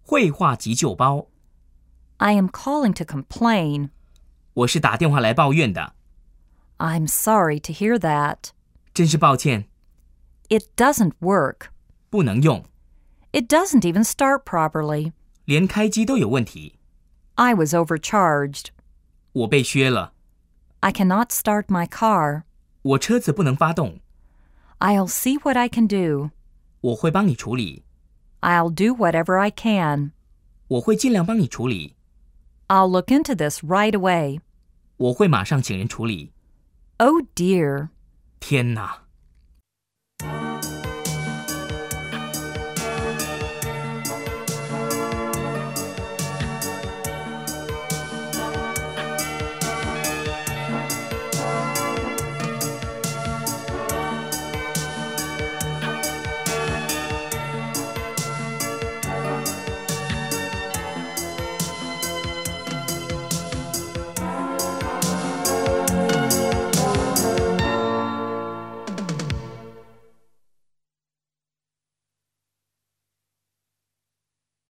绘画急救包。 I am calling to complain. 我是打电话来抱怨的。 I'm sorry to hear that. 真是抱歉。 It doesn't work. 不能用。 It doesn't even start properly. 连开机都有问题。 I was overcharged. 我被削了。 I cannot start my car. 我车子不能发动。 I'll see what I can do. 我会帮你处理。 I'll do whatever I can. 我会尽量帮你处理。 I'll look into this right away. 我会马上请人处理。 Oh dear. 天哪！